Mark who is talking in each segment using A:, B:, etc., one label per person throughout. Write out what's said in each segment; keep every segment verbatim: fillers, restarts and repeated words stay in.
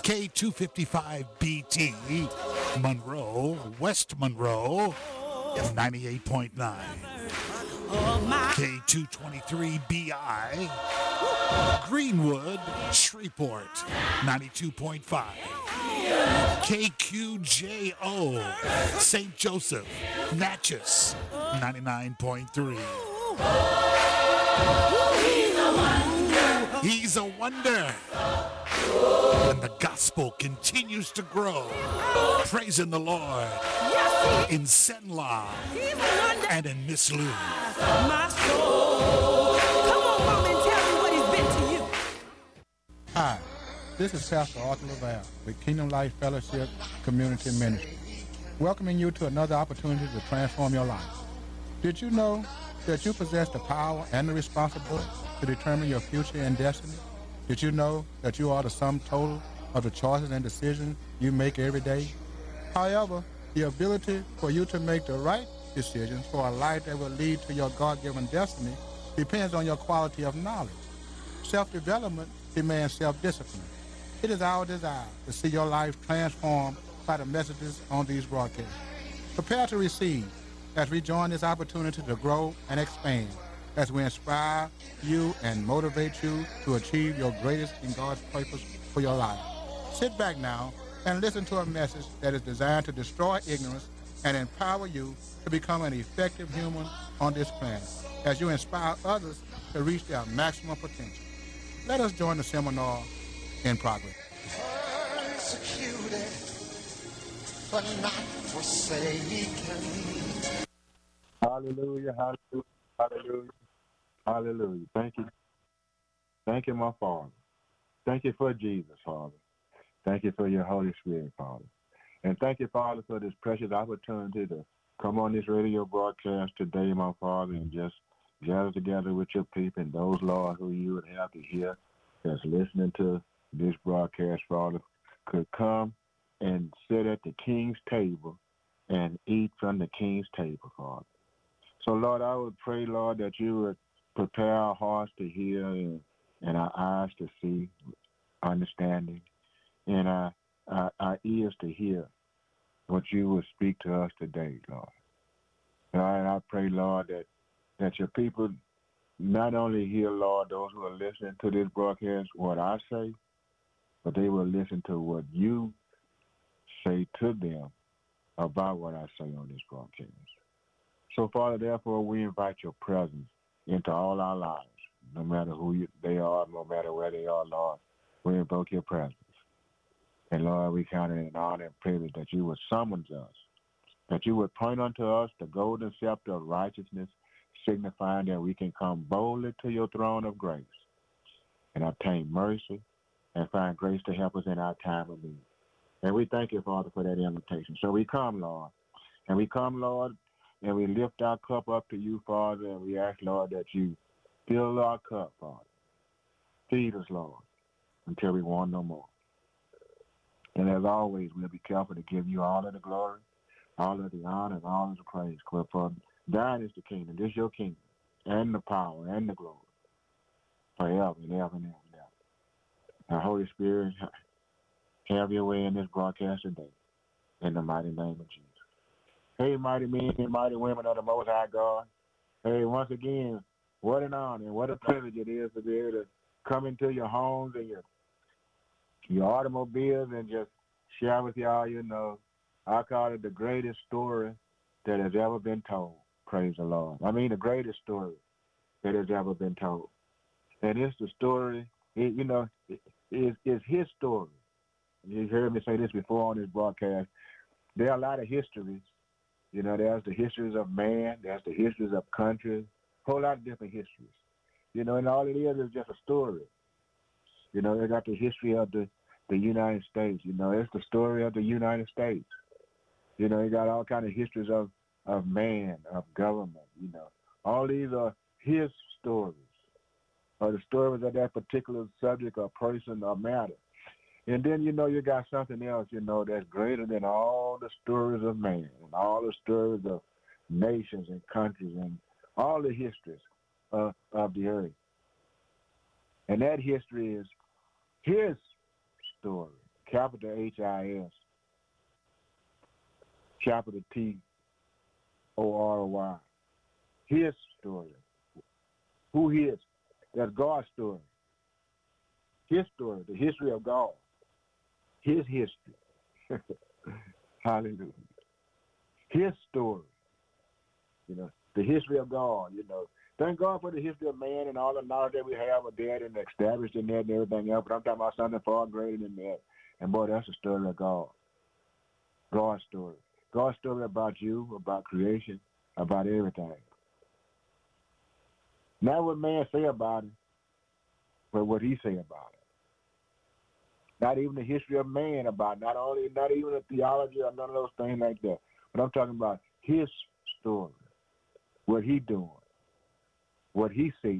A: K two fifty-five B T, Monroe, West Monroe, ninety-eight point nine. K two twenty-three B I, Greenwood, Shreveport, ninety-two point five. K Q J O, Saint Joseph, Natchez, ninety-nine point three. He's a wonder. And the gospel continues to grow. Praising the Lord in Senla and in Miss Lou.
B: My soul. Come on, mom, and tell me what he's been to you.
C: Hi, this is Pastor Arthur LaValle with Kingdom Life Fellowship Community Ministry, welcoming you to another opportunity to transform your life. Did you know that you possess the power and the responsibility to determine your future and destiny? Did you know that you are the sum total of the choices and decisions you make every day? However, the ability for you to make the right decisions for a life that will lead to your God-given destiny depends on your quality of knowledge. Self-development demands self-discipline. It is our desire to see your life transformed by the messages on these broadcasts. Prepare to receive as we join this opportunity to grow and expand, as we inspire you and motivate you to achieve your greatest in God's purpose for your life. Sit back now and listen to a message that is designed to destroy ignorance and empower you to become an effective human on this planet, as you inspire others to reach their maximum potential. Let us join the seminar in progress.
D: Persecuted, but not forsaken.
E: Hallelujah, hallelujah, hallelujah, hallelujah. Thank you. Thank you, my Father. Thank you for Jesus, Father. Thank you for your Holy Spirit, Father. And thank you, Father, for this precious opportunity to come on this radio broadcast today, my Father, and just gather together with your people and those, Lord, who you would have to hear that's listening to this broadcast, Father, could come and sit at the King's table and eat from the King's table, Father. So, Lord, I would pray, Lord, that you would prepare our hearts to hear and, and our eyes to see, understanding, and our, our, our ears to hear what you would speak to us today, Lord. And I, I pray, Lord, that, that your people not only hear, Lord, those who are listening to this broadcast, what I say, but they will listen to what you say to them about what I say on this broadcast. So, Father, therefore, we invite your presence into all our lives, no matter who you, they are, no matter where they are, Lord. We invoke your presence. And, Lord, we count it an honor and privilege that you would summons us, that you would point unto us the golden scepter of righteousness, signifying that we can come boldly to your throne of grace and obtain mercy and find grace to help us in our time of need. And we thank you, Father, for that invitation. So we come, Lord, and we come, Lord, and we lift our cup up to you, Father, and we ask, Lord, that you fill our cup, Father. Feed us, Lord, until we want no more. And as always, we'll be careful to give you all of the glory, all of the honor, and all of the praise. For thine is the kingdom, this is your kingdom, and the power, and the glory, forever and ever and ever and ever. Now, Holy Spirit, have your way in this broadcast today, in the mighty name of Jesus. Hey, mighty men and mighty women of the Most High God. Hey, once again, what an honor and what a privilege it is to be able to come into your homes and your your automobiles and just share with y'all, you know, I call it the greatest story that has ever been told. Praise the Lord. I mean, the greatest story that has ever been told. And it's the story, it, you know, it, it's, it's his story. You heard me say this before on this broadcast. There are a lot of histories. You know, there's the histories of man, there's the histories of countries, a whole lot of different histories. You know, and all it is is just a story. You know, they got the history of the, the United States. You know, it's the story of the United States. You know, you got all kind of histories of, of man, of government, you know. All these are his stories, or the stories of that particular subject or person or matter. And then, you know, you got something else, you know, that's greater than all the stories of man and all the stories of nations and countries and all the histories uh, of the earth. And that history is his story. capital H I S, capital T O R Y. His story. Who he is. That's God's story. His story, the history of God. His history. Hallelujah. His story. You know, the history of God, you know. Thank God for the history of man and all the knowledge that we have of that and established in that and everything else. But I'm talking about something far greater than that. And boy, that's the story of God. God's story. God's story about you, about creation, about everything. Not what man say about it, but what he say about it. Not even the history of man about it. Not only, not even the theology or none of those things like that. But I'm talking about his story. What he doing. What he said.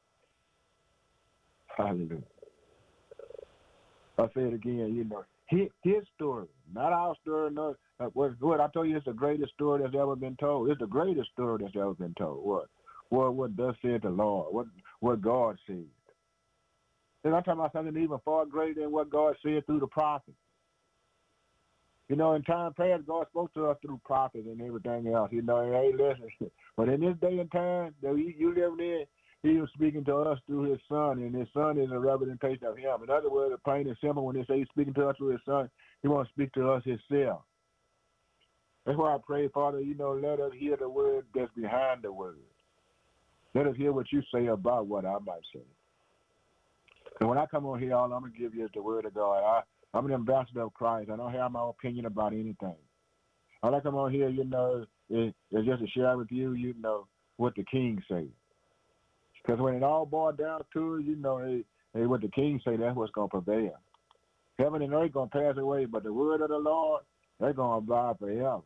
E: Hallelujah. I'll say it again, you know. His, his story, not our story. No, uh, what, what I told you, it's the greatest story that's ever been told. It's the greatest story that's ever been told. What? What? What thus said the Lord? What? What God said? And I'm talking about something even far greater than what God said through the prophets. You know, in time past, God spoke to us through prophets and everything else. You know, hey, listen. But in this day and time that you, you live in, he was speaking to us through his son, and his son is a representation of him. In other words, plain and simple, when they say he's speaking to us through his son, he wants to speak to us himself. That's why I pray, Father, you know, let us hear the word that's behind the word. Let us hear what you say about what I might say. And when I come on here, all I'm going to give you is the word of God. I, I'm an ambassador of Christ. I don't have my opinion about anything. All I come on here, you know, is, is just to share with you, you know, what the king says. Because when it all boils down to it, you know, hey, hey, what the king say, that's what's going to prevail. Heaven and earth going to pass away, but the word of the Lord, they're going to abide forever.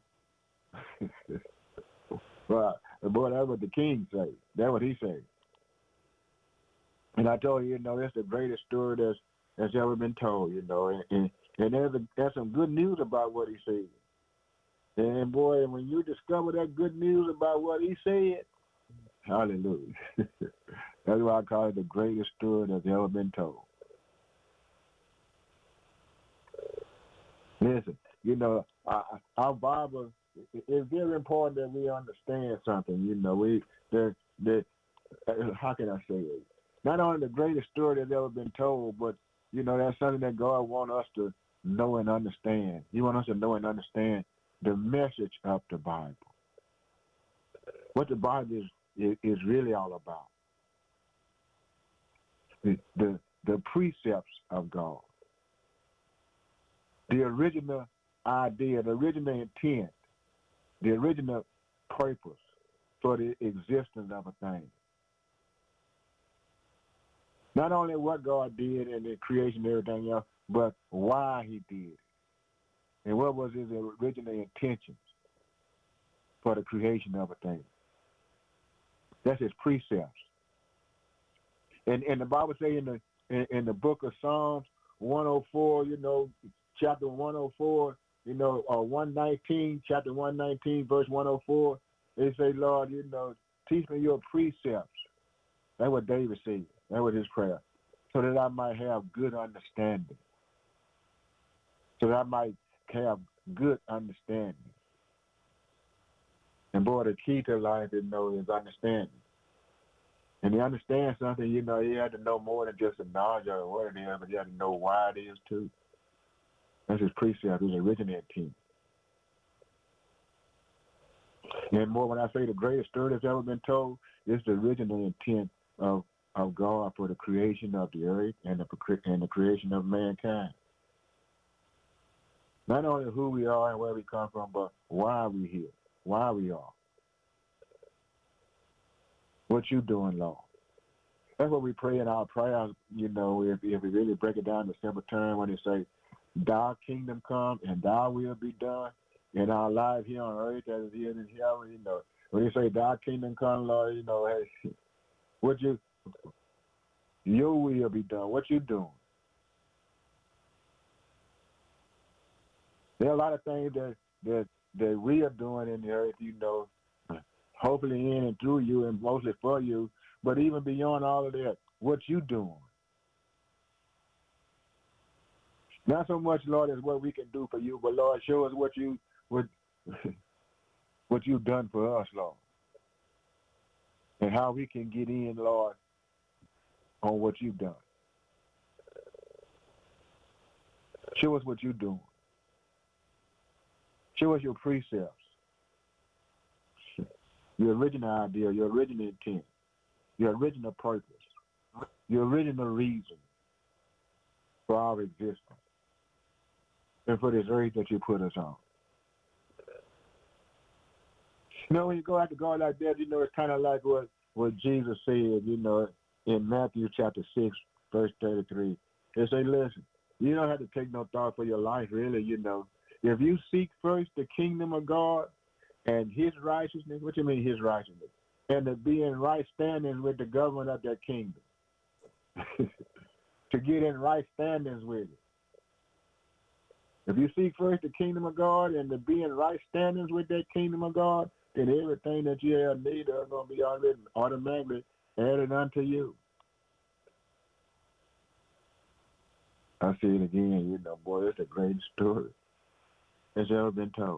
E: But, boy, that's what the king say. That's what he said. And I told you, you know, that's the greatest story that's, that's ever been told, you know. And, and, and there's, a, there's some good news about what he said. And, boy, when you discover that good news about what he said, hallelujah. That's why I call it the greatest story that's ever been told. Listen, you know, our, our Bible, it's very important that we understand something. You know, we, the, the, how can I say it? Not only the greatest story that's ever been told, but, you know, that's something that God wants us to know and understand. He wants us to know and understand the message of the Bible. What the Bible is, is, is really all about. The, the, the precepts of God. The original idea, the original intent, the original purpose for the existence of a thing. Not only what God did in the creation and everything else, but why he did it. And what was his original intentions for the creation of a thing. That's his precepts. And, and the Bible says in the, in, in the book of Psalms one oh four, you know, chapter one oh four, you know, or one nineteen, chapter one nineteen, verse one oh four, they say, Lord, you know, teach me your precepts. That's what David said. That was his prayer. So that I might have good understanding. So that I might have good understanding. And boy, the key to life, you know, is understanding. And to understand something, you know, you have to know more than just the knowledge of what it is, but you have to know why it is too. That's his precept, his original intent. And more, when I say the greatest story that's ever been told, it's the original intent of of God for the creation of the earth and the, and the creation of mankind. Not only who we are and where we come from, but why we here, why we are. What you doing, Lord? That's what we pray in our prayers, you know, if, if we really break it down to simple terms, when they say, thy kingdom come and thy will be done in our life here on earth as it is in heaven, you know. When they say thy kingdom come, Lord, you know, hey, what you, your will be done. What you doing? There are a lot of things that, that, that we are doing in the earth, you know, hopefully in and through you and mostly for you, but even beyond all of that, what you doing? Not so much, Lord, as what we can do for you, but Lord, show us what you what what you've done for us, Lord, and how we can get in, Lord, on what you've done. Show us what you're doing. Show us your precepts, your original idea, your original intent, your original purpose, your original reason for our existence and for this earth that you put us on. You know, when you go out to God like that, you know, it's kind of like what, what Jesus said, you know, in Matthew chapter six, verse thirty-three. They say, listen, you don't have to take no thought for your life, really, you know. If you seek first the kingdom of God and his righteousness, what do you mean his righteousness? And to be in right standings with the government of that kingdom. To get in right standings with it. If you seek first the kingdom of God and to be in right standings with that kingdom of God, then everything that you have need of is going to be already automatically added unto you. I see it again, you know, boy, it's the greatest story that's ever been told.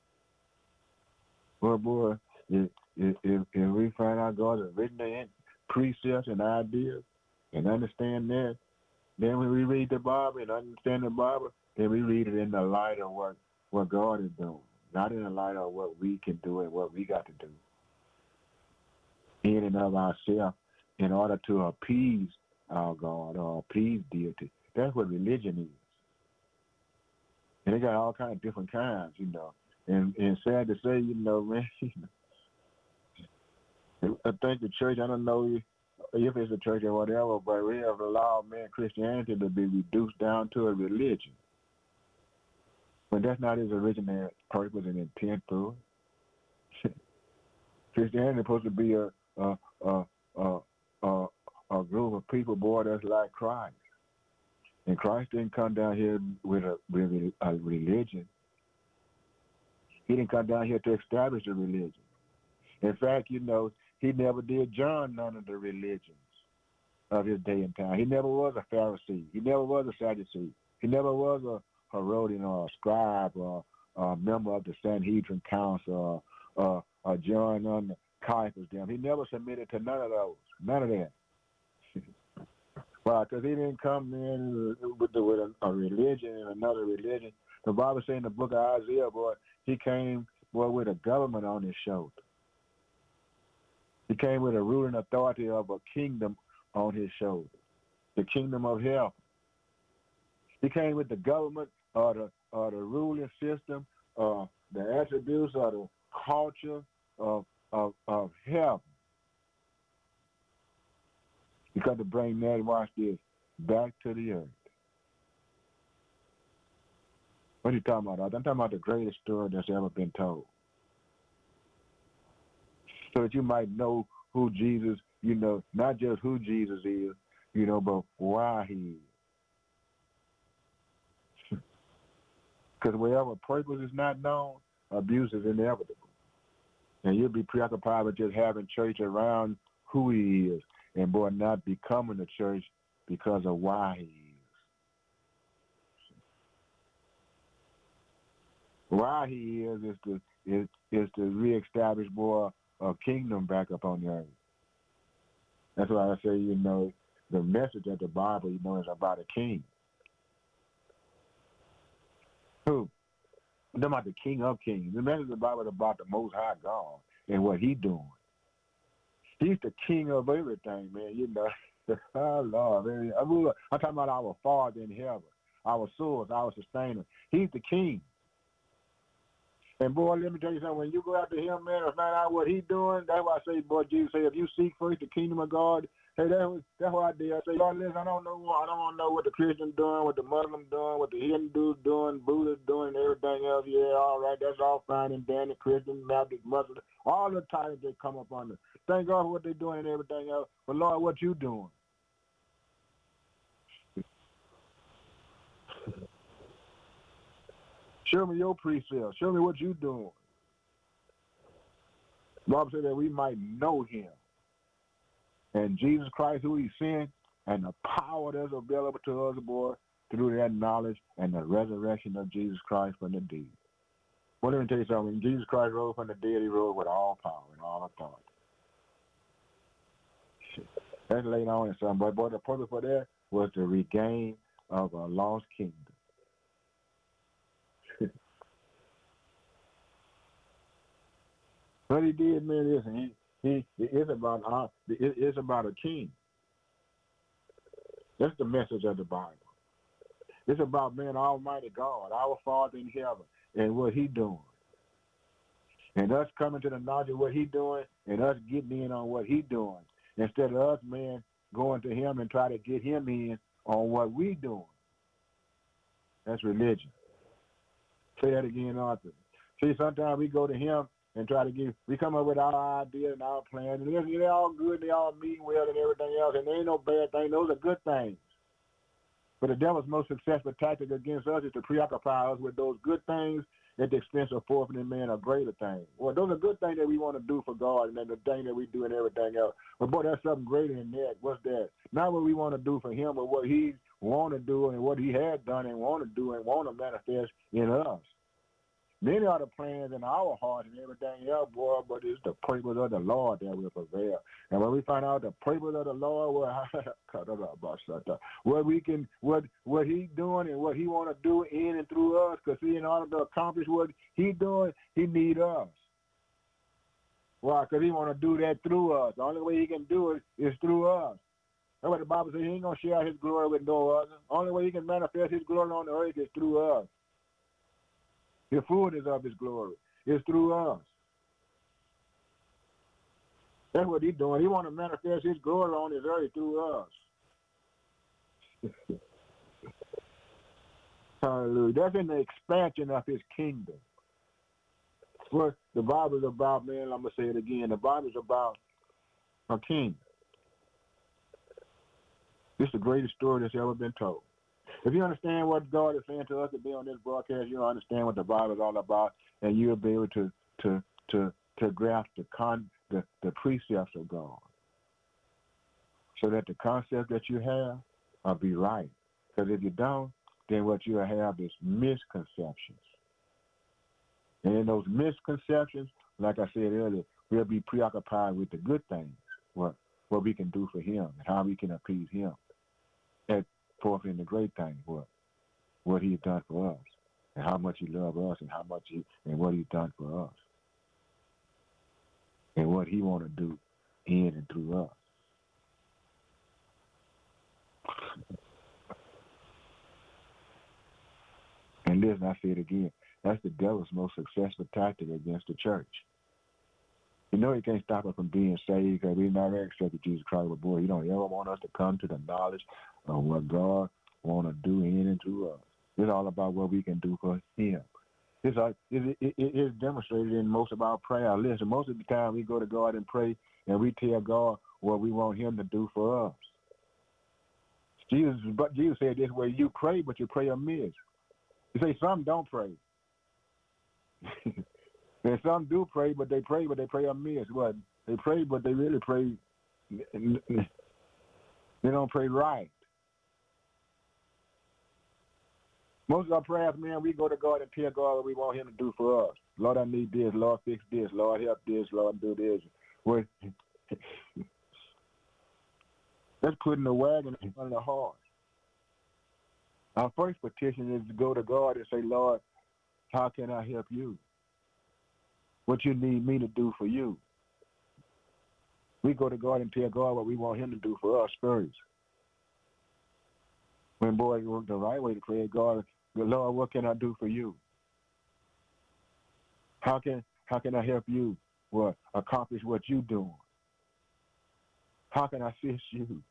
E: Well, boy, if, if, if we find out God's original precepts and ideas and understand that, then when we read the Bible and understand the Bible, then we read it in the light of what, what God is doing, not in the light of what we can do and what we got to do in and of ourselves in order to appease our God or appease deity. That's what religion is. And they got all kinds of different kinds, you know. And, and sad to say, you know, man, I think the church, I don't know if it's a church or whatever, but we have allowed, man, Christianity to be reduced down to a religion. But that's not his original purpose and intent for it. Christianity is supposed to be a a a a, a, a group of people, boy, that's like Christ. And Christ didn't come down here with a with a religion. He didn't come down here to establish a religion. In fact, you know, he never did join none of the religions of his day and time. He never was a Pharisee. He never was a Sadducee. He never was a Herodian or a scribe or a member of the Sanhedrin Council or, or, or joined on the Caiaphas them. He never submitted to none of those. None of that. Why? Because he didn't come in with, the, with a, a religion and another religion. The Bible says in the book of Isaiah, boy, he came, boy, with a government on his shoulder. He came with a ruling authority of a kingdom on his shoulder, the kingdom of heaven. He came with the government or the, or the ruling system, uh, the attributes or the culture of, of, of heaven. Because to bring that, watch this, back to the earth. What are you talking about? I'm talking about the greatest story that's ever been told. So that you might know who Jesus, you know, not just who Jesus is, you know, but why he is. Because wherever purpose is not known, abuse is inevitable. And you'll be preoccupied with just having church around who he is, and boy, not becoming the church because of why he is. Why he is is to is, is to reestablish more a kingdom back up on the earth. That's why I say, you know, the message of the Bible, you know, is about a king. Who? I'm talking about the King of Kings. The message of the Bible is about the Most High God and what he's doing. He's the king of everything, man, you know. Oh, Lord, man. I'm talking about our Father in heaven, our source, our sustainer. He's the king. And, boy, let me tell you something. When you go after him, man, and find out what he's doing, that's why I say, boy, Jesus said, if you seek first the kingdom of God, hey, that, that's what I did. I say, Lord, listen, I don't know I don't want to know what the Christians doing, what the Muslims doing, what the Hindus doing, Buddhists doing, everything else. Yeah, all right, that's all fine and dandy, Christian, Baptist, Muslim, all the titles they come up under. Thank God for what they're doing and everything else. But, Lord, what you doing? Show me your precepts. Show me what you doing. The Bible said that we might know him. And Jesus Christ, who he sent, and the power that's available to us, boy, through that knowledge and the resurrection of Jesus Christ from the dead. Well, let me tell you something. When Jesus Christ rose from the dead, he rose with all power and all authority. That's later on in something. But, but the purpose for that was the regain of a lost kingdom. What he did, man, is he he it's about uh, it, it's about a king. That's the message of the Bible. It's about, man, Almighty God, our Father in heaven, and what he doing. And us coming to the knowledge of what he doing and us getting in on what he doing. Instead of us, man, going to him and try to get him in on what we doing. That's religion. Say that again, Arthur. See, sometimes we go to him and try to get, we come up with our ideas and our plans, and they're, they're all good, they all mean well and everything else, and there ain't no bad thing. Those are good things. But the devil's most successful tactic against us is to preoccupy us with those good things at the expense of forfeiting man a greater thing. Well, those are good things that we want to do for God, and then the thing that we do and everything else. But boy, there's something greater than that. What's that? Not what we want to do for him, but what he want to do and what he had done and want to do and want to manifest in us. Many are the plans in our heart and everything else, boy, but it's the purpose of the Lord that will prevail. And when we find out the purpose of the Lord, well, what we can, what what He's doing and what He want to do in and through us, because see, in order to accomplish what He doing, He need us. Why? Because He want to do that through us. The only way He can do it is through us. That's what the Bible says. He ain't gonna share His glory with no other. The only way He can manifest His glory on the earth is through us. The fullness of His glory is through us. That's what He's doing. He want to manifest His glory on His earth through us. Hallelujah. That's in the expansion of His kingdom. What the Bible is about, man, I'm going to say it again. The Bible is about a king. This is the greatest story that's ever been told. If you understand what God is saying to us to be on this broadcast, you'll understand what the Bible is all about, and you'll be able to to to to grasp the con the, the precepts of God, so that the concept that you have will be right. Because if you don't, then what you have is misconceptions. And in those misconceptions, like I said earlier, we'll be preoccupied with the good things, what what we can do for Him and how we can appease Him. At forth in the great thing, what what He's done for us, and how much He loves us, and how much He and what He's done for us, and what He want to do in and through us. And listen, I say it again. That's the devil's most successful tactic against the church. You know he can't stop us from being saved because we've never accepted Jesus Christ. But boy, He don't ever want us to come to the knowledge of what God want to do in and through us. It's all about what we can do for Him. It's like it, it, it is demonstrated in most of our prayer. Listen, most of the time we go to God and pray, and we tell God what we want Him to do for us. Jesus, but Jesus said this way: you pray, but you pray amiss. You say some don't pray. And some do pray, but they pray, but they pray amiss. What? They pray, but they really pray. They don't pray right. Most of our prayers, man, we go to God and tell God what we want Him to do for us. Lord, I need this. Lord, fix this. Lord, help this. Lord, do this. Well, that's putting the wagon in front of the horse. Our first petition is to go to God and say, Lord, how can I help you? What you need me to do for you? We go to God and tell God what we want Him to do for us first. When boy, the right way to pray, God, Lord, what can I do for you? How can how can I help you? What accomplish what you doing? How can I assist you?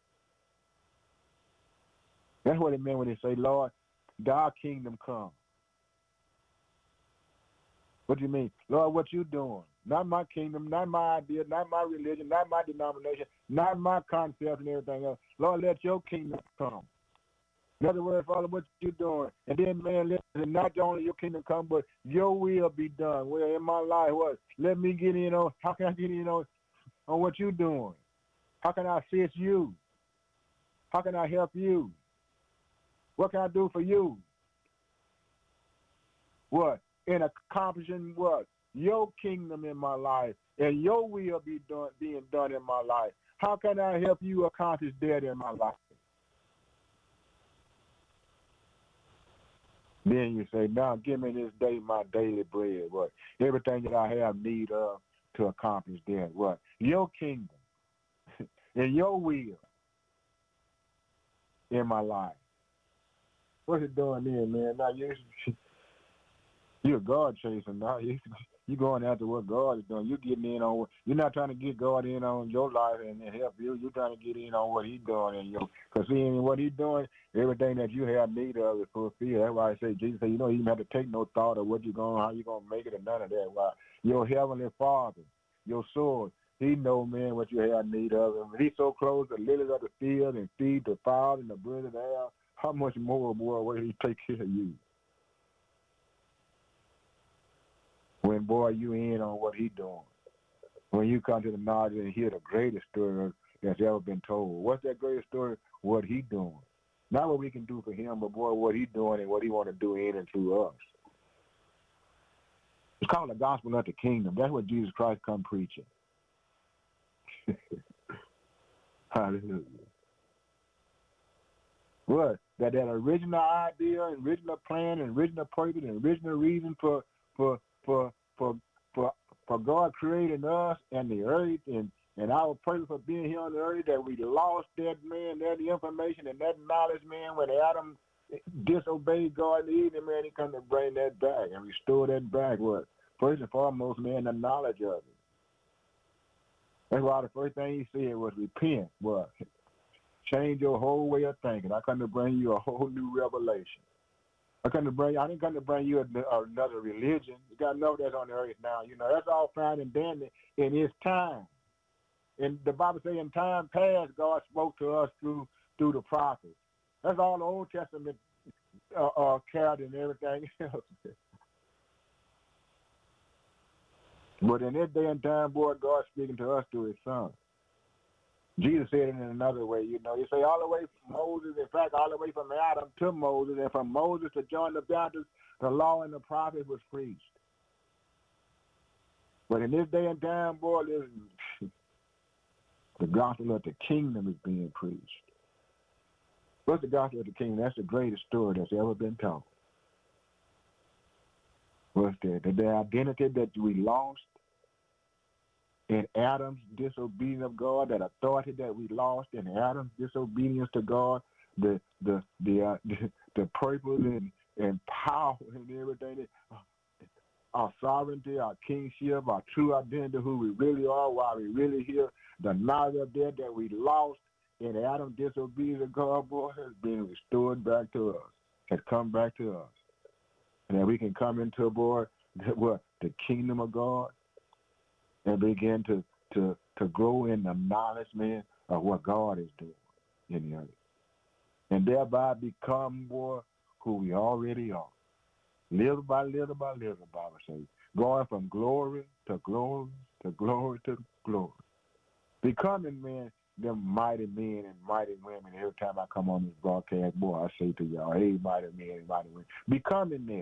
E: That's what it meant when they say, Lord, Thy kingdom come. What do you mean? Lord, what you doing? Not my kingdom, not my idea, not my religion, not my denomination, not my concept and everything else. Lord, let your kingdom come. In other words, Father, what you doing? And then, man, listen, not only your kingdom come, but your will be done. Well, in my life, what? Let me get in on, how can I get in on, on what you doing? How can I assist you? How can I help you? What can I do for you? What? In accomplishing what? Your kingdom in my life and your will be done, being done in my life. How can I help you accomplish that in my life? Then you say, now give me this day my daily bread. What? Everything that I have need of to accomplish that. What? Your kingdom and your will in my life. What's it doing then, man? Now you you're a God chaser now. You you going after what God is doing. You're getting in on what you're not trying to get God in on your life and, and help you. You're trying to get in on what He's doing in you. Because seeing what He's doing, everything that you have need of is fulfilled. That's why I say Jesus said, you know, you don't have to take no thought of what you're going, how you're gonna make it, and none of that. Why your heavenly Father, your source, He know, man, what you have need of. And He's so close to the lilies of the field and feed the fowls and the birds of the air. How much more, boy, will He take care of you? When, boy, you in on what He doing. When you come to the knowledge and hear the greatest story that's ever been told. What's that greatest story? What He doing. Not what we can do for Him, but, boy, what He doing and what He want to do in and through us. It's called the gospel of the kingdom. That's what Jesus Christ come preaching. Hallelujah. What? That that original idea, and original plan, and original purpose, and original reason for for for for for for God creating us and the earth and, and our purpose for being here on the earth, that we lost that, man, that information and that knowledge, man, when Adam disobeyed God and Eve, man, He come to bring that back and restore that back. What? First and foremost, man, the knowledge of it. That's why the first thing He said was repent. What? Change your whole way of thinking. I come to bring you a whole new revelation. I come to bring. I didn't come to bring you a, another religion. You got to know that's on the earth now. You know that's all fine and dandy in His time. And the Bible says, in time past, God spoke to us through through the prophets. That's all the Old Testament uh, uh, carried and everything else. But in this day and time, boy, God's speaking to us through His Son. Jesus said it in another way, you know. He say all the way from Moses, in fact, all the way from Adam to Moses, and from Moses to John the Baptist, the law and the prophets was preached. But in this day and time, boy, this, the gospel of the kingdom is being preached. What's the gospel of the kingdom? That's the greatest story that's ever been told. What's that? The identity that we lost in Adam's disobedience of God, that authority that we lost in Adam's disobedience to God, the the the uh, the, the purpose and, and power and everything, that, uh, our sovereignty, our kingship, our true identity, who we really are, why we really here, the knowledge of that that we lost in Adam's disobedience of God, boy, has been restored back to us, has come back to us. And that we can come into, boy, the, what, the kingdom of God, and begin to, to, to grow in the knowledge, man, of what God is doing in the earth. And thereby become, boy, who we already are. Little by little by little, the Bible says. Going from glory to glory to glory to glory. Becoming, man, them mighty men and mighty women. Every time I come on this broadcast, boy, I say to y'all, hey, mighty men and mighty women. Becoming that.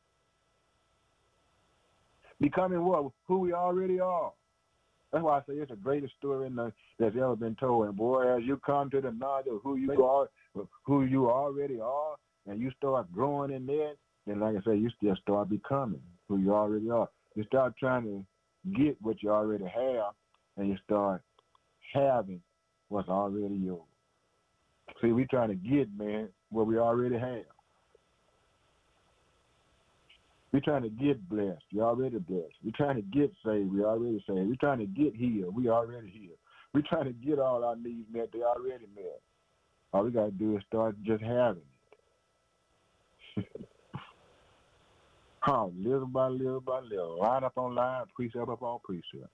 E: Becoming what? Who we already are. That's why I say it's the greatest story in the, that's ever been told. And boy, as you come to the knowledge of who you are, who you already are, and you start growing in that, then like I say, you still start becoming who you already are. You start trying to get what you already have, and you start having what's already yours. See, we trying to get, man, what we already have. We're trying to get blessed. We're already blessed. We're trying to get saved. We're already saved. We're trying to get healed. We already healed. We're trying to get all our needs met. They already met. All we got to do is start just having it. How? Little by little by little. Line up on line, precept up on precept.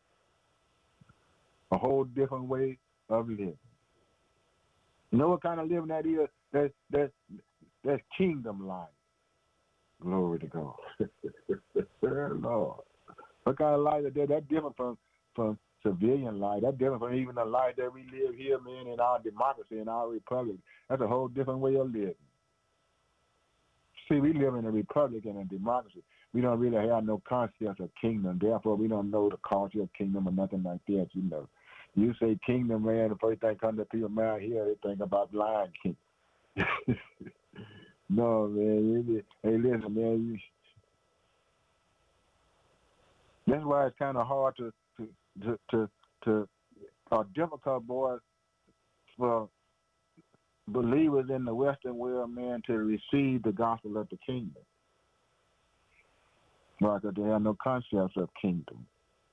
E: A whole different way of living. You know what kind of living that is? That, that, that's kingdom life. Glory to God. Lord. What kind of life is that? That's different from, from civilian life. That's different from even the life that we live here, man, in our democracy, in our republic. That's a whole different way of living. See, we live in a republic and a democracy. We don't really have no concept of kingdom. Therefore, we don't know the culture of kingdom or nothing like that, you know. You say kingdom, man, the first thing comes to people around here, they think about Lion King. No, man. You, hey, listen, man. You, that's why it's kind of hard to, to, to, to, to or difficult, boy, for believers in the Western world, man, to receive the gospel of the kingdom. Right, because they have no concepts of kingdom.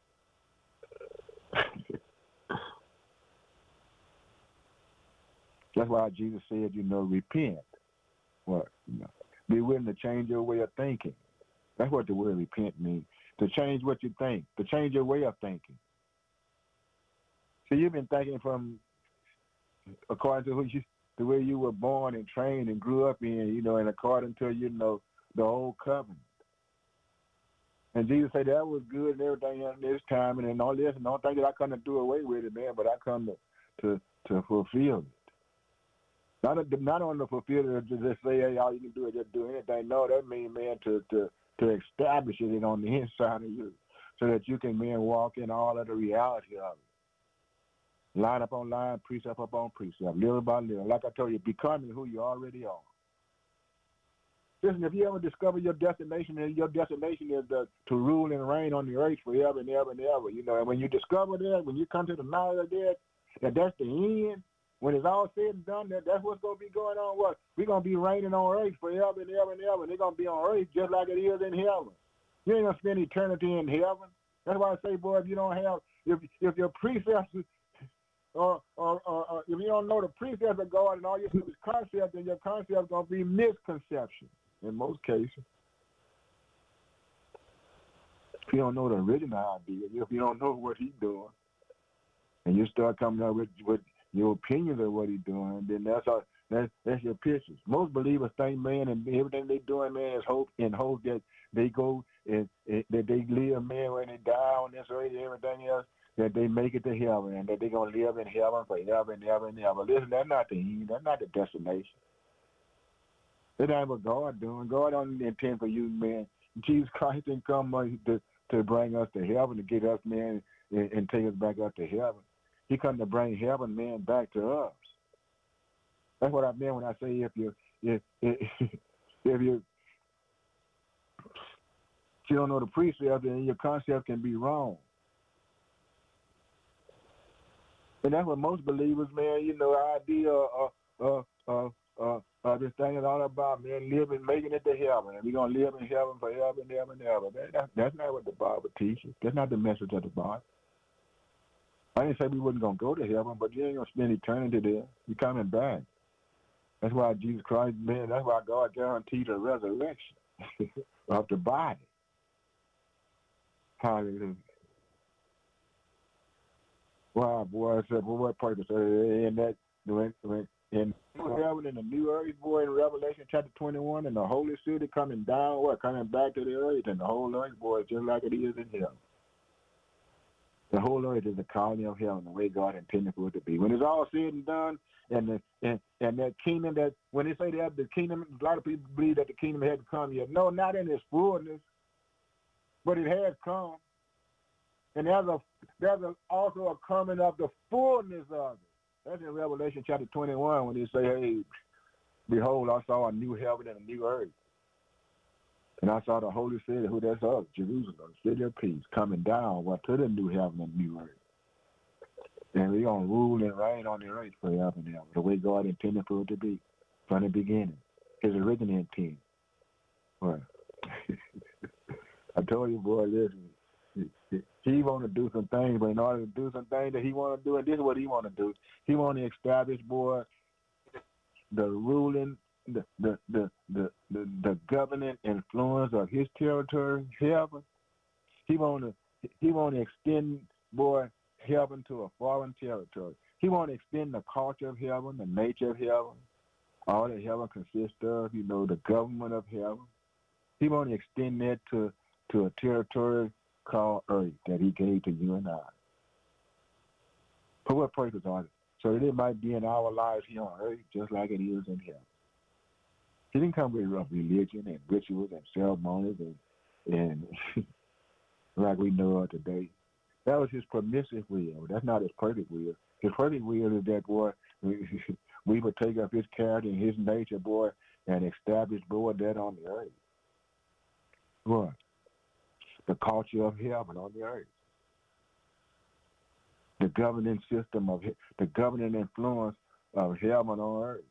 E: That's why Jesus said, you know, repent. What? You know, be willing to change your way of thinking. That's what the word repent means. To change what you think. To change your way of thinking. See, you've been thinking from according to who you, the way you were born and trained and grew up in, you know, and according to, you know, the old covenant. And Jesus said that was good and everything in this time, and then all this, and don't think that I come to do away with it, man, but I come to to, to fulfill it. Not a, not only to fulfill it, to just say, hey, all you can do is just do anything. No, that means, man, to, to, to establish it on the inside of you so that you can, man, walk in all of the reality of it. Line up on line, precept up on precept, little by little. Like I told you, becoming who you already are. Listen, if you ever discover your destination, and your destination is the, to rule and reign on the earth forever and ever and ever, you know, and when you discover that, when you come to the knowledge of that, that that's the end, when it's all said and done, that that's what's going to be going on. What? We're going to be reigning on earth forever and ever and ever, and they're going to be on earth just like it is in heaven. You ain't going to spend eternity in heaven. That's why I say, boy, if you don't have, if if your precepts, or, or, or, or if you don't know the precepts of God and all you do is concept, then your concept is going to be misconception in most cases. If you don't know the original idea, if you don't know what he's doing, and you start coming up with, with your opinions of what he's doing, then that's our, that's, that's your pictures. Most believers think, man, and everything they doing, man, is hope and hope that they go and, and that they live, man, when they die on this earth and everything else, that they make it to heaven and that they're going to live in heaven forever and ever and ever. Listen, that's not the end. That's not the destination. That ain't what God doing. God don't intend for you, man. Jesus Christ didn't come uh, to, to bring us to heaven, to get us, man, and, and take us back up to heaven. He come to bring heaven, man, back to us. That's what I mean when I say if you if if, if you if you don't know the precept, then your concept can be wrong. And that's what most believers, man, you know, idea of uh, uh, uh, uh, this thing is all about, man, living, making it to heaven. And we're going to live in heaven forever and ever and ever. That, that, that's not what the Bible teaches. That's not the message of the Bible. I didn't say we wasn't going to go to heaven, but you ain't going to spend eternity there. You're coming back. That's why Jesus Christ, man, that's why God guaranteed a resurrection of the body. Hallelujah. Wow, boy, I said, well, what purpose? And that, when, when, in heaven, in the new earth, boy, in Revelation chapter twenty-one, and the holy city coming down, what, coming back to the earth, and the whole earth, boy, just like it is in heaven. The whole earth is the colony of heaven, the way God intended for it to be. When it's all said and done, and the, and, and that kingdom that, when they say that the kingdom, a lot of people believe that the kingdom hadn't come yet. No, not in its fullness, but it has come. And there's a there's a, also a coming of the fullness of it. That's in Revelation chapter twenty-one when they say, hey, behold, I saw a new heaven and a new earth. And I saw the holy city, who that's us, Jerusalem, the city of peace, coming down well, to the new heaven and new earth. And we're going to rule and reign on the earth forever and ever, the way God intended for it to be from the beginning, his original intent. Well, I told you, boy, listen. He want to do some things, but in order to do some things that he want to do, and this is what he want to do, he want to establish, boy, the ruling, the the the the the, the governing influence of his territory, heaven. He want to he want to extend, boy, heaven to a foreign territory. He want to extend the culture of heaven, the nature of heaven, all that heaven consists of. You know, the government of heaven. He want to extend that to to a territory called earth that he gave to you and I. For what purpose are it? So that it might be in our lives here on earth just like it is in heaven. He didn't come with rough religion and rituals and ceremonies and and like we know it today. That was his permissive will. That's not his perfect will. His perfect will is that, boy, we, we would take up his character and his nature, boy, and establish, boy, that on the earth. What? The culture of heaven on the earth. The governing system of, the governing influence of heaven on earth.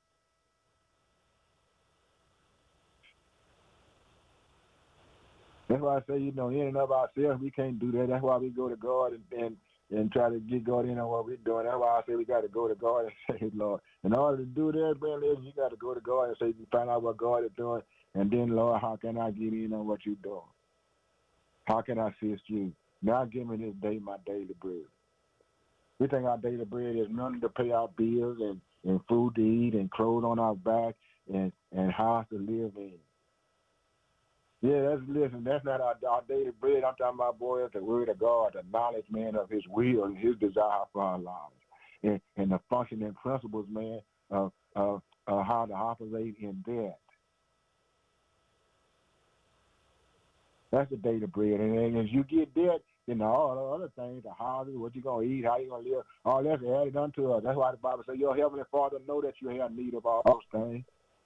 E: That's why I say, you know, in and of ourselves, we can't do that. That's why we go to God and, and, and try to get God in on what we're doing. That's why I say we got to go to God and say, Lord, in order to do that, man, listen, you got to go to God and say, you find out what God is doing, and then, Lord, how can I get in on what you're doing? How can I assist you? Now give me this day my daily bread. We think our daily bread is money to pay our bills and, and food to eat and clothes on our back and, and house to live in. Yeah, that's, listen, that's not our, our daily bread. I'm talking about, boy, it's the word of God, the knowledge, man, of his will and his desire for our lives. And, and the functioning principles, man, of, of, of how to operate in that. That's the daily bread. And, and as you get that, you know, all the other things, the houses, what you're going to eat, how you're going to live, all that's added unto us. That's why the Bible says, your heavenly Father know that you have need of all those things.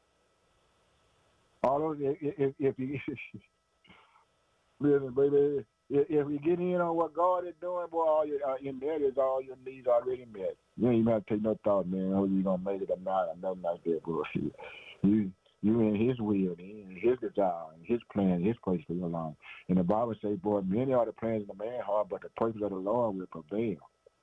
E: All those, if, if, if you, listen, baby, if, if we get in on what God is doing, boy, all your, uh, in there is all your needs already met. You ain't even have to take no thought, man, whether you're going to make it or not, or nothing like that, boy. You, you in his will, in his desire, in his plan, his place for your life. And the Bible says, boy, many are the plans of the man's heart, but the purpose of the Lord will prevail.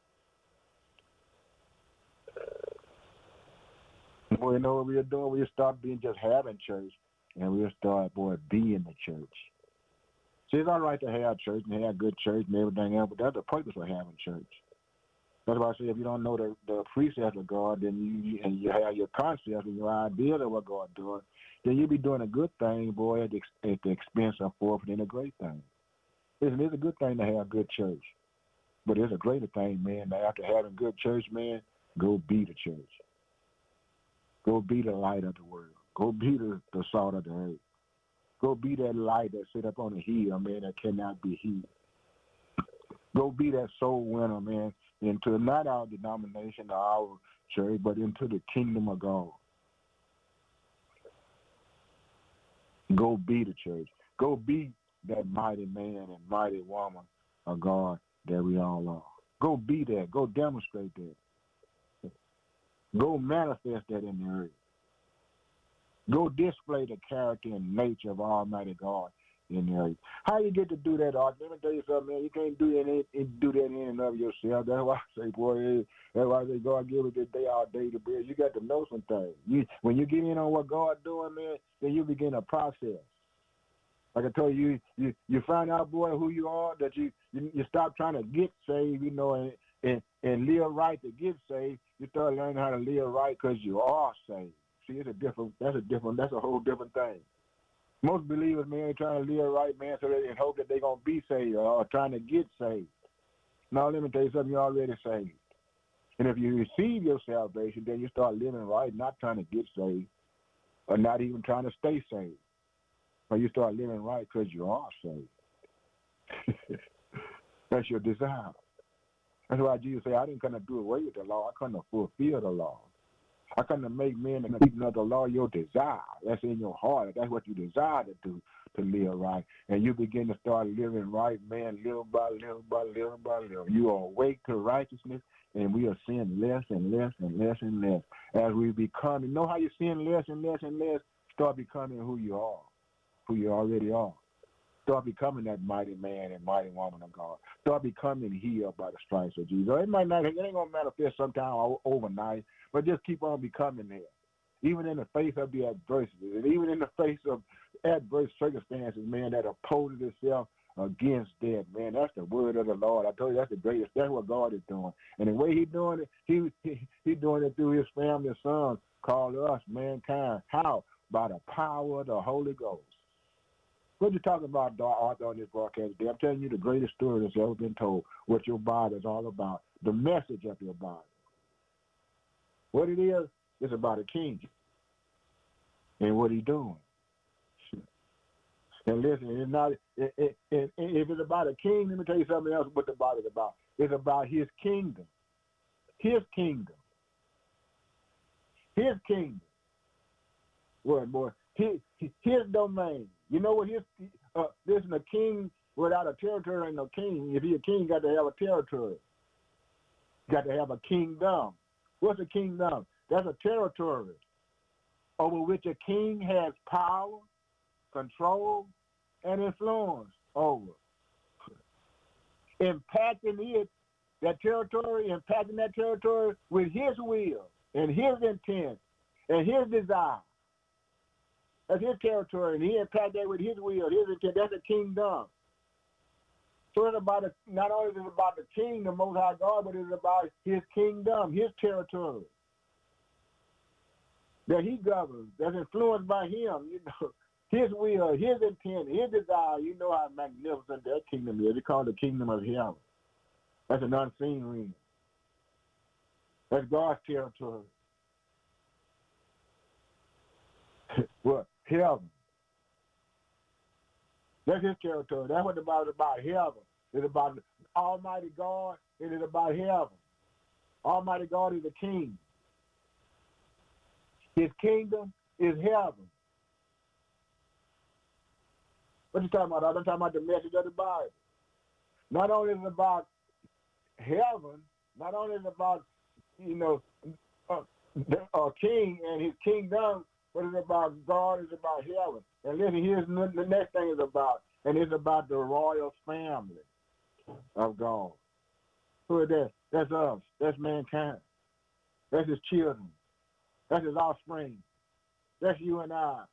E: Boy, you know what we're doing? We'll stop being just having church, and we'll start, boy, being the church. See, it's all right to have church and have good church and everything else, but that's the purpose of having church. That's why I say if you don't know the, the precepts of God, then you and you have your concepts and your idea of what God's doing, then you'll be doing a good thing, boy, at the, at the expense of forfeiting a great thing. Listen, it's a good thing to have good church, but it's a greater thing, man, that after having good church, man, go be the church. Go be the light of the world. Go be the, the salt of the earth. Go be that light that sit up on the hill, man, that cannot be hid. Go be that soul winner, man, into not our denomination or our church, but into the kingdom of God. Go be the church. Go be that mighty man and mighty woman of God that we all are. Go be that. Go demonstrate that. Go manifest that in the earth. Go display the character and nature of Almighty God in the earth. How you get to do that, Art? Let me tell you something, man. You can't do that, do that in and of yourself. That's why I say, boy, that's why I say, God, give us this day our daily bread. You got to know some things. You, when you get in on what God's doing, man, then you begin a process. Like I told you, you, you find out, boy, who you are, that you, you, you stop trying to get saved, you know, and, and, and live right to get saved. You start learning how to live right because you are saved. See, it's a different, that's a different, that's a whole different thing. Most believers, man, ain't trying to live right, man, so they and hope that they're going to be saved or trying to get saved. Now, let me tell you something, you're already saved. And if you receive your salvation, then you start living right, not trying to get saved or not even trying to stay saved. Or you start living right because you are saved. That's your desire. That's why Jesus said, I didn't come to do away with the law. I come to fulfill the law. I come to make men and keeping of the law your desire. That's in your heart. That's what you desire to do, to live right. And you begin to start living right, man, little by little by little by little. You are awake to righteousness, and we are seeing less and less and less and less. As we become, you know how you're seeing less and less and less? Start becoming who you are, who you already are. Start becoming that mighty man and mighty woman of God. Start becoming healed by the stripes of Jesus. It might not, it ain't going to manifest sometime overnight, but just keep on becoming there. Even in the face of the adversity, and even in the face of adverse circumstances, man, that opposes itself against that, man. That's the word of the Lord. I told you that's the greatest. That's what God is doing. And the way he's doing it, he, he he's doing it through his family and son called us, mankind. How? By the power of the Holy Ghost. What you talking about, Arthur, on this broadcast today? I'm telling you the greatest story that's ever been told, what your Bible is all about, the message of your Bible. What it is, it's about a king. in what he's doing. And listen, it's not, it, it, it, if it's about a king, let me tell you something else what the Bible is about. It's about his kingdom. His kingdom. His kingdom. What, boy? His, his domain. You know what his, uh, listen, a king without a territory ain't no king. If he's a king, got to have a territory. Got to have a kingdom. What's a kingdom? That's a territory over which a king has power, control, and influence over. Impacting it, that territory, impacting that territory with his will and his intent and his desire. That's his territory, and he impacts that with his will, his intent. That's a kingdom. So it's about a, not only is it about the king, the Most High God, but it's about his kingdom, his territory that he governs, that's influenced by him, you know, his will, his intent, his desire. You know how magnificent that kingdom is. It's called the kingdom of heaven. That's an unseen realm. That's God's territory. What? Heaven. That's his territory. That's what the Bible is about. Heaven. It's about Almighty God. It is about heaven. Almighty God is the king. His kingdom is heaven. What you talking about? I'm talking about the message of the Bible. Not only is it about heaven, not only is it about, you know, uh, the uh, king and his kingdom, but it's about God, it's about heaven. And listen, here's the next thing is about, and it's about the royal family of God. Who is that? That's us. That's mankind. That's his children. That's his offspring. That's you and I.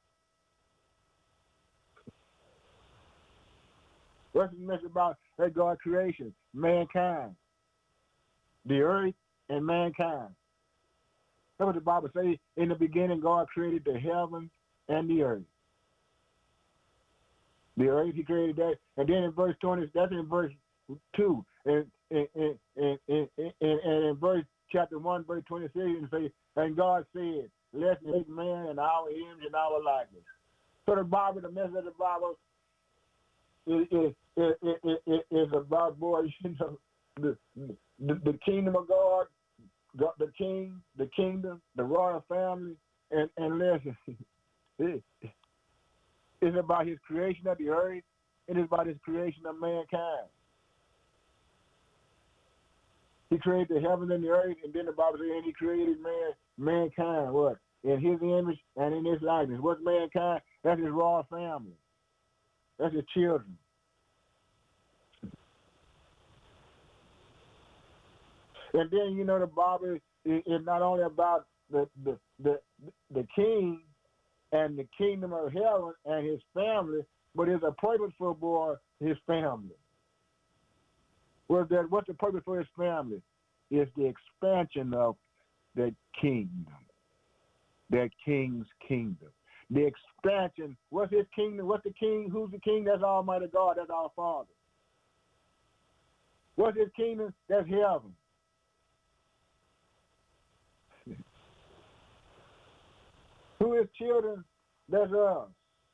E: What's the message about that God creation? Mankind. The earth and mankind. That's what the Bible says. In the beginning, God created the heaven and the earth. The earth, he created that. And then in verse twenty, that's in verse two. And in, in, in, in, in, in, in verse chapter one, verse twenty-six, it says, and God said, let's make man in our image and our likeness. So the Bible, the message of the Bible is, is, is, is, is about, boy, you know, the, the, the kingdom of God, God, the king, the kingdom, the royal family, and, and listen, it, it's about his creation of the earth. It is about his creation of mankind. He created the heaven and the earth, and then the Bible says, and he created man, mankind, what? In his image and in his likeness. What's mankind? That's his royal family. That's his children. And then, you know, the Bible is, is not only about the, the, the, the king and the kingdom of heaven and his family, but it's a purpose for boy, his family. What's that? What's the purpose for his family? It's the expansion of that kingdom, that king's kingdom. The expansion. What's his kingdom? What's the king? Who's the king? That's Almighty God. That's our Father. What's his kingdom? That's heaven. Who is children? That's us.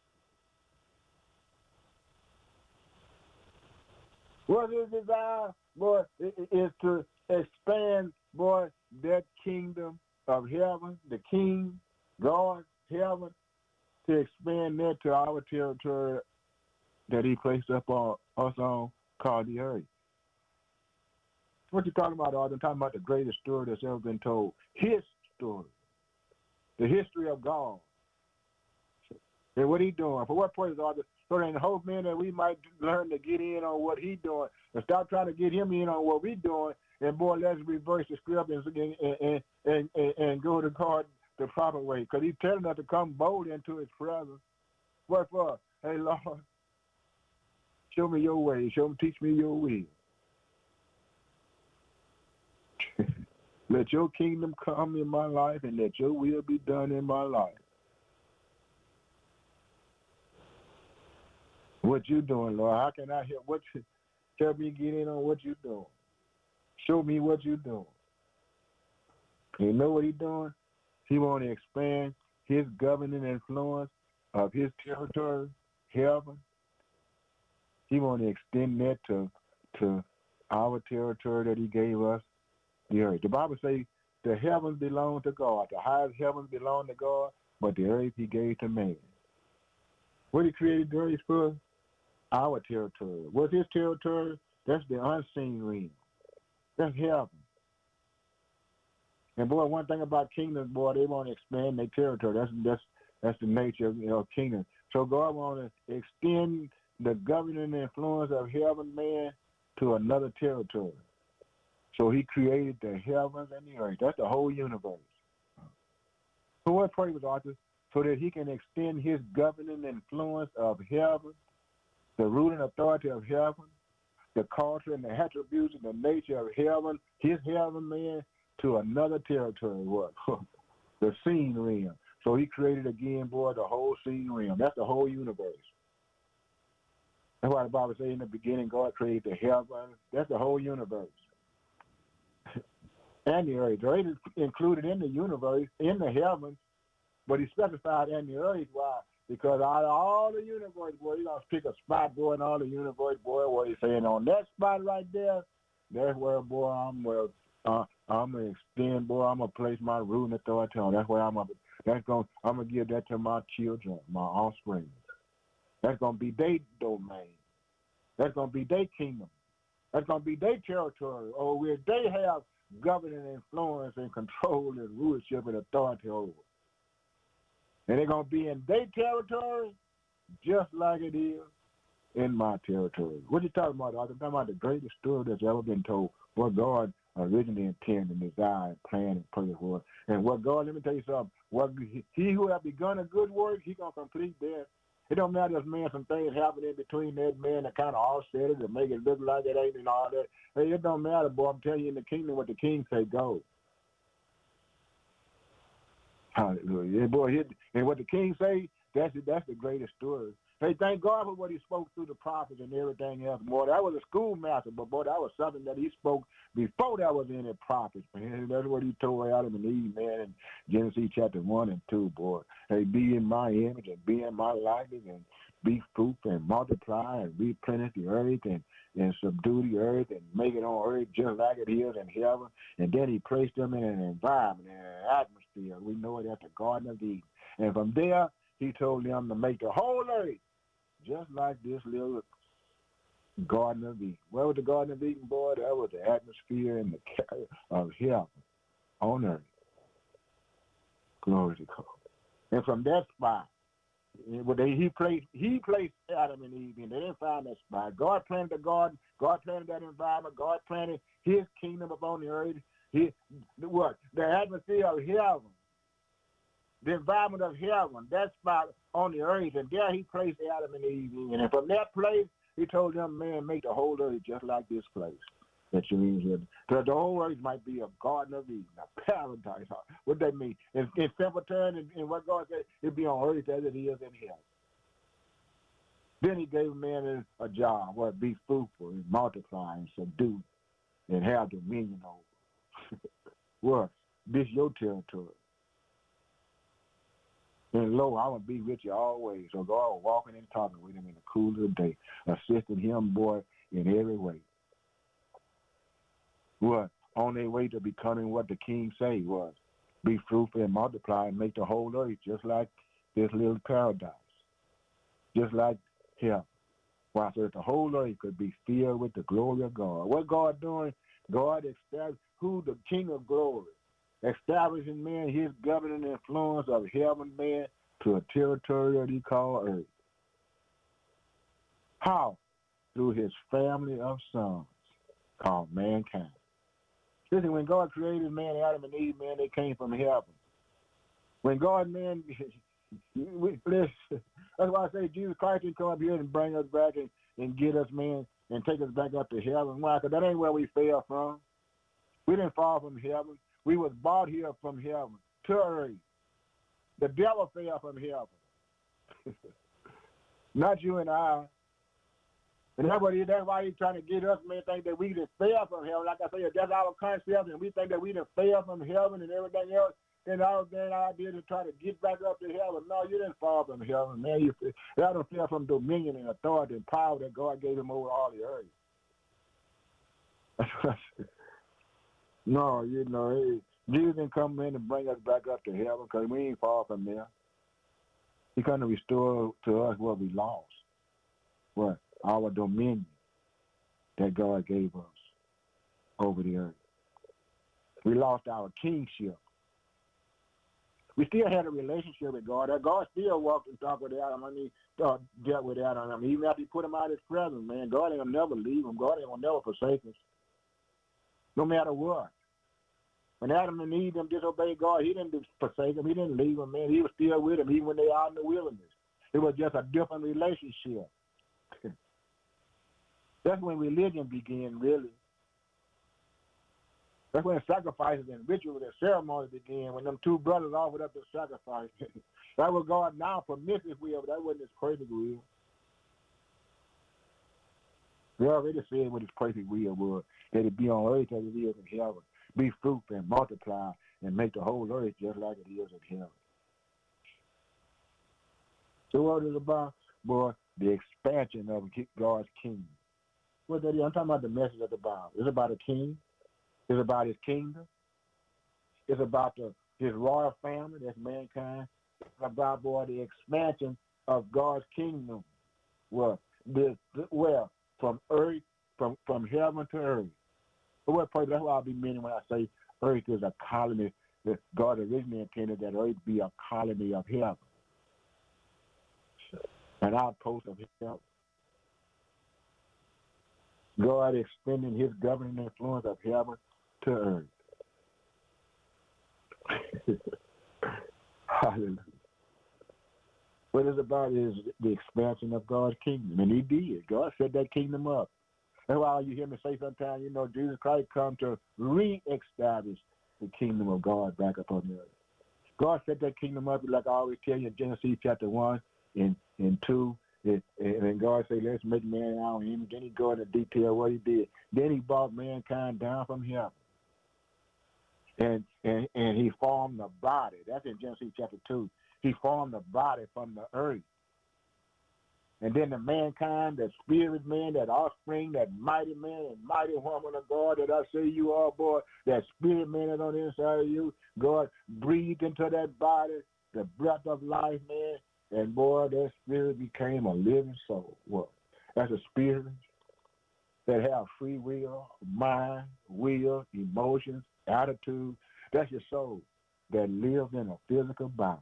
E: What his desire, boy, is to expand, boy, that kingdom of heaven, the king, God, heaven, to expand that to our territory that he placed up on us on, called the earth. What you talking about, Arthur? I'm talking about the greatest story that's ever been told. His story. The history of God. And what he doing. For what purpose, Arthur? So that in the hope, man, that we might learn to get in on what he doing and stop trying to get him in on what we doing. And, boy, let's reverse the script and, and, and, and, and go to God the proper way. Because he's telling us to come bold into his presence. What for? Hey, Lord, show me your way. Show me, teach me your will. Let your kingdom come in my life and let your will be done in my life. What you doing, Lord? How can I help? What you, tell me get in on what you doing. Show me what you doing. You know what he doing? He want to expand his governing influence of his territory, heaven. He want to extend that to to our territory that he gave us, the earth. The Bible says the heavens belong to God. The highest heavens belong to God, but the earth he gave to man. What he created the earth for? Our territory. What's his territory? That's the unseen realm. That's heaven. And boy, one thing about kingdoms, boy, they want to expand their territory. That's that's that's the nature of, you know, kingdom. So God want to extend the governing influence of heaven, man, to another territory. So he created the heavens and the earth. That's the whole universe. So what purpose, Arthur? So that he can extend his governing influence of heaven, the ruling authority of heaven, the culture and the attributes and the nature of heaven, his heaven, man, to another territory. What? The seen realm. So he created again, boy, the whole seen realm. That's the whole universe. That's why the Bible says in the beginning, God created the heavens. That's the whole universe. And the earth. The earth is included in the universe, in the heavens, but he specified in the earth. Why? Because out of all the universe, boy, you're going to pick a spot, boy, in all the universe, boy, where he's saying on that spot right there, that's where, boy, I'm where uh, I'm going to extend, boy, I'm going to place my ruling authority on. That's where I'm going to, that's going, I'm going to give that to my children, my offspring. That's going to be their domain. That's going to be their kingdom. That's going to be their territory, or where they have governing influence and control and rulership and authority over. And they're going to be in their territory just like it is in my territory. What are you talking about? I'm talking about the greatest story that's ever been told, what God originally intended and desired, planned, and purpose for. And what God, let me tell you something, what he who have begun a good work, he going to complete that. It don't matter if, man, some things happen in between that, man, that kind of offset it and make it look like it ain't and all that. Hey, it don't matter, boy. I'm telling you, in the kingdom, what the king say, go. Hallelujah. Yeah, boy, it, and what the king say, that's it, that's the greatest story. Hey, thank God for what he spoke through the prophets and everything else. Boy, that was a schoolmaster, but, boy, that was something that he spoke before that was any prophets, man. That's what he told Adam and Eve, man, in Genesis chapter one and two, boy. Hey, be in my image and be in my likeness and be fruitful and multiply and replenish the earth and, and subdue the earth and make it on earth just like it is in heaven. And then he placed them in an environment, in an atmosphere. We know it as the Garden of Eden. And from there, he told them to make the whole earth just like this little Garden of Eden. Where was the Garden of Eden, boy? That was the atmosphere and the of heaven on earth. Glory to God. And from that spot, he placed he placed Adam and Eve in. They didn't find that spot. God planted the garden. God planted that environment. God planted his kingdom upon the earth. He, what? The atmosphere of heaven. The environment of heaven, that spot on the earth, and there he placed Adam and Eve in. And from that place, he told them, man, make the whole earth just like this place that you're in here. So the whole earth might be a Garden of Eden, a paradise. What that mean? In, in simple terms, in, in what God said, it'd be on earth as it is in heaven. Then he gave man a job, what, be fruitful and multiply and subdue and have dominion over. What? This your territory. And lo, I will be with you always. So God was walking and talking with him in the cool of the day, assisting him, boy, in every way. What? On their way to becoming what the king say was, be fruitful and multiply and make the whole earth just like this little paradise, just like heaven. Why? So that the whole earth could be filled with the glory of God. What God doing? God established who the King of glory, establishing man his governing influence of heaven, man, to a territory that he called earth. How? Through his family of sons called mankind. Listen, when God created man, Adam and Eve, man, they came from heaven. When God, man, we, listen, that's why I say Jesus Christ can come up here and bring us back and, and get us, man, and take us back up to heaven. Why? Because that ain't where we fell from. We didn't fall from heaven. We was brought here from heaven to earth. The devil fell from heaven. Not you and I. And that's, what he, that's why he's trying to get us, man, think that we just fell from heaven. Like I said, that's our concept, and we think that we just fell from heaven and everything else. and all that idea to try to get back up to heaven. No, you didn't fall from heaven, man. You Adam fell from dominion and authority and power that God gave him over all the earth. No, you know, hey, Jesus didn't come in and bring us back up to heaven because we ain't far from there. He come to restore to us what we lost, what our dominion that God gave us over the earth. We lost our kingship. We still had a relationship with God. That God still walked and talked with Adam. I mean, uh, dealt with Adam. I mean, even after he put him out of his presence, man, God ain't gonna never leave him. God ain't gonna never forsake us, no matter what. When Adam and Eve them disobeyed God, he didn't forsake him. He didn't leave him, man. He was still with him, even when they were out in the wilderness. It was just a different relationship. That's when religion began, really. That's when sacrifices and rituals and ceremonies began, when them two brothers offered up the sacrifice. That was God now permissive will, but that wasn't his perfect will. We already said what his perfect will was, that it be on earth as it is in heaven. Be fruitful and multiply and make the whole earth just like it is in heaven. So what is it about? Boy, the expansion of God's kingdom. What that is? I'm talking about the message of the Bible. It's about a king. It's about his kingdom. It's about the his royal family, that's mankind. It's about, boy, the expansion of God's kingdom. Well, the, the well, from earth, from, from heaven to earth. But what purpose? That's what I'll be meaning when I say earth is a colony. That God originally intended that earth be a colony of heaven, an outpost of heaven. God extending his governing influence of heaven to earth. Hallelujah. What it's about is the expansion of God's kingdom, and he did. God set that kingdom up. That's why you hear me say sometimes, you know, Jesus Christ come to re-establish the kingdom of God back upon the earth. God set that kingdom up, like I always tell you in Genesis chapter one and, and two. And, and God said, let's make man in our image. Then he go into detail what he did. Then he brought mankind down from heaven. And, and, and he formed the body. That's in Genesis chapter two. He formed the body from the earth. And then the mankind, that spirit man, that offspring, that mighty man and mighty woman of God that I say you are, boy, that spirit man that's on the inside of you, God breathed into that body the breath of life, man, and boy, that spirit became a living soul. What? That's a spirit that have free will, mind, will, emotions, attitude. That's your soul that lives in a physical body.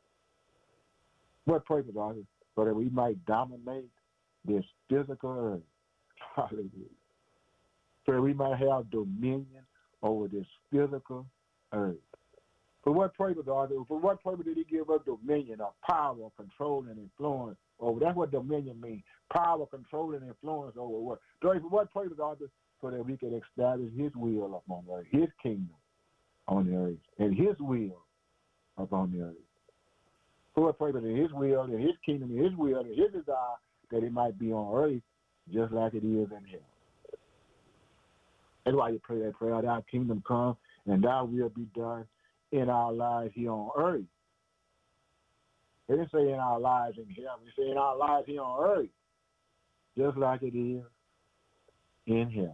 E: What purpose are it? So that we might dominate this physical earth. Hallelujah. So that we might have dominion over this physical earth. For what purpose are they? For what purpose did he give us dominion, or power, control, and influence over? That's what dominion means. Power, control, and influence over what? So for what purpose are they? So that we can establish his will upon the earth, his kingdom on the earth, and his will upon the earth. For what purpose? In his will, in his kingdom, in his will, in his desire, that it might be on earth just like it is in heaven. That's why you pray that prayer, thy kingdom come and thy will be done in our lives here on earth. They didn't say in our lives in heaven. They say in our lives here on earth, just like it is in heaven.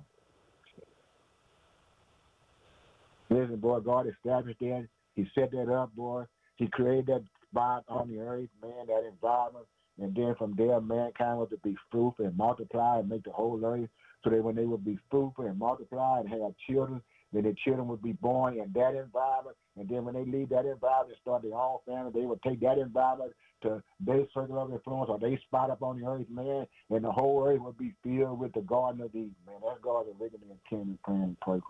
E: Listen, boy, God established that. He set that up, boy. He created that spot on the earth, man, that environment. And then from there, mankind was to be fruitful and multiply and make the whole earth, so that when they would be fruitful and multiply and have children, then their children would be born in that environment. And then when they leave that environment and start their own family, they would take that environment to their circle of influence or they spot up on the earth, man, and the whole earth would be filled with the Garden of Eden, man. That's God's original intent and plan and purpose.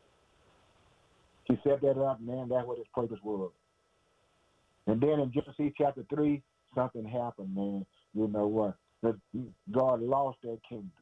E: He set that up, man. That's what his purpose was. And then in Genesis chapter three, something happened, man. You know what? God lost that kingdom.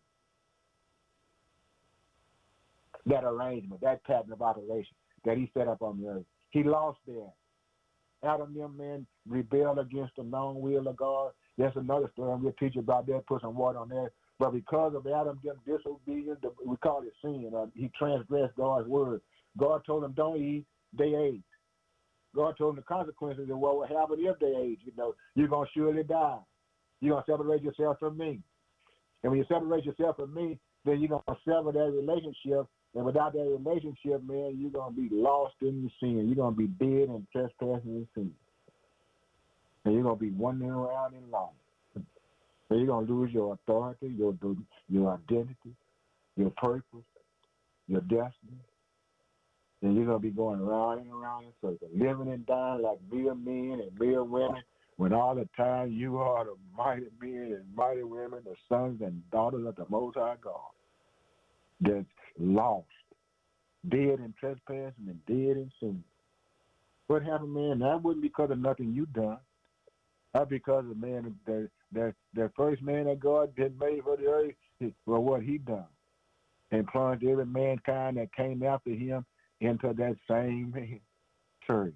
E: That arrangement, that pattern of operation that he set up on the earth. He lost that. Adam and them, man, rebelled against the known will of God. That's another story. We'll teach you about that, put some water on that. But because of Adam them disobedience, we call it sin. Uh, he transgressed God's word. God told them, don't eat. They ate. God told him the consequences of what will happen if they age. You know, you're going to surely die. You're going to separate yourself from me. And when you separate yourself from me, then you're going to sever that relationship. And without that relationship, man, you're going to be lost in your sin. You're going to be dead and trespassing in sin. And you're going to be wandering around in life. And you're going to lose your authority, your, your identity, your purpose, your destiny. And you're going to be going around and around in circles, living and dying like mere men and mere women, when all the time you are the mighty men and mighty women, the sons and daughters of the Most High God, that's lost, dead in trespassing and dead in sin. What happened, man? That wasn't because of nothing you done. That's because of, man, the, the, the first man that God did made for the earth, well, what he done, and plunged every mankind that came after him into that same curse.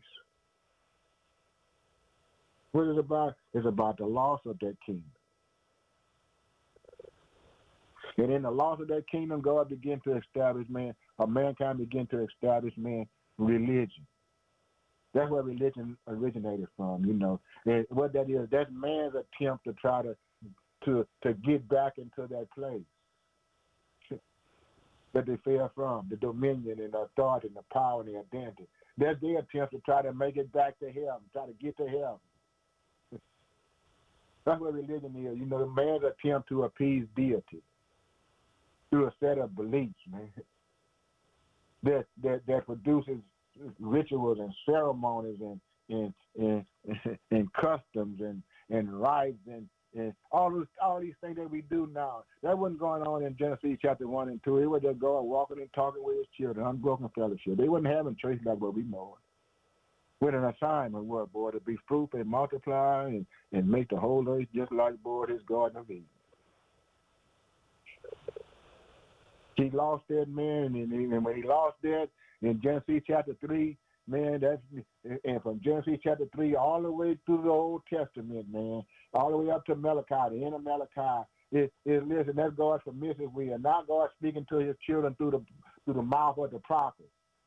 E: What is it about? It's about the loss of that kingdom. And in the loss of that kingdom, God began to establish, man, or mankind began to establish, man, religion. That's where religion originated from, you know. And what that is, that's man's attempt to try to to to get back into that place that they fell from, the dominion and the authority and the power and the identity. That's their attempt to try to make it back to heaven, try to get to heaven. That's what religion is, you know, the man's attempt to appease deity through a set of beliefs, man, that that, that produces rituals and ceremonies and and and, and customs and, and rites and, and all those all these things that we do now. That wasn't going on in Genesis chapter one and two. It was just God walking and talking with his children, unbroken fellowship. They wasn't having church like what we know it. With an assignment, what, boy, to be fruitful and multiply and, and make the whole earth just like, boy, his Garden of Eden. He lost that, man, and, and when he lost that, in Genesis chapter three, man, that's, and from Genesis chapter three all the way through the Old Testament, man, all the way up to Malachi, the end of Malachi, it, it listen, that's God's permissive will. Now God speaking to his children through the through the mouth of the prophet.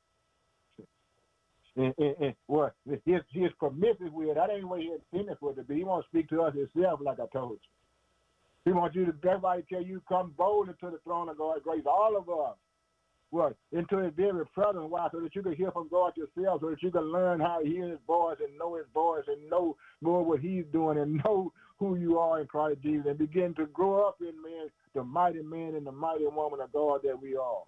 E: And, and, and what his his permissive will, that ain't what he intended for it to be. He wants to speak to us himself, like I told you. He wants you to, that's why he tell you, come boldly to the throne of God's grace, all of us. What? Into his very presence. Why? So that you can hear from God yourself, so that you can learn how to hear his voice and know his voice and know more what he's doing and know who you are in Christ Jesus and begin to grow up in, man, the mighty man and the mighty woman of God that we are.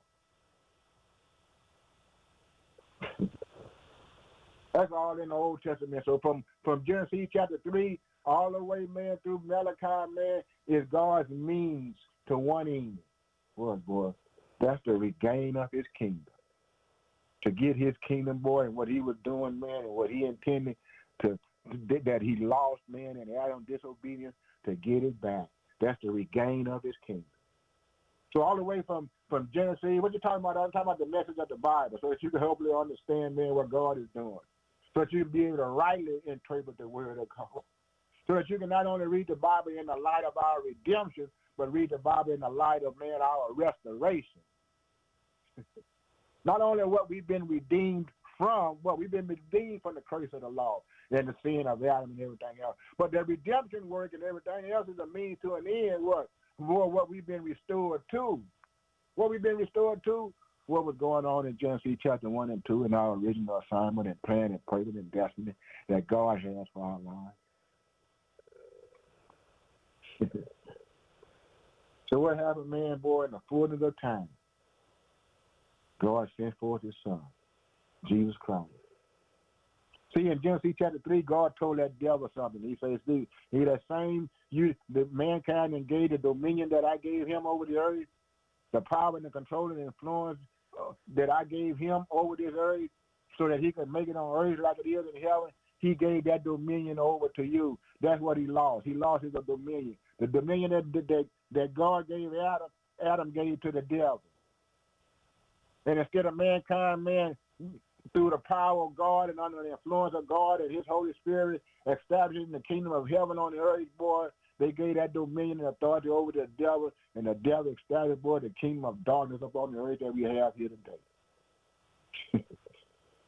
E: That's all in the Old Testament. So from, from Genesis chapter three all the way, man, through Malachi, man, is God's means to one end. Boy, boy. That's the regain of his kingdom. To get his kingdom, boy, and what he was doing, man, and what he intended to, that he lost, man, in Adam's disobedience, to get it back. That's the regain of his kingdom. So all the way from, from Genesis, what you talking about? I'm talking about the message of the Bible, so that you can hopefully understand, man, what God is doing. So that you can be able to rightly interpret the word of God. So that you can not only read the Bible in the light of our redemption, but read the Bible in the light of, man, our restoration. Not only what we've been redeemed from, what we've been redeemed from the curse of the law and the sin of Adam and everything else, but the redemption work and everything else is a means to an end, what? More what we've been restored to. What we've been restored to, what was going on in Genesis chapter one and two in our original assignment and plan and purpose and destiny that God has for our lives. So what happened, man, boy, in the fullness of time, God sent forth his son, Jesus Christ. See, in Genesis chapter three, God told that devil something. He says, see, he that same, you, the mankind and gave the dominion that I gave him over the earth, the power and the control and influence uh, that I gave him over this earth so that he could make it on earth like it is in heaven, he gave that dominion over to you. That's what he lost. He lost his dominion. The dominion that, that, that God gave Adam, Adam gave to the devil. And instead of mankind, man, through the power of God and under the influence of God and his Holy Spirit, establishing the kingdom of heaven on the earth, boy, they gave that dominion and authority over to the devil, and the devil established, boy, the kingdom of darkness upon the earth that we have here today.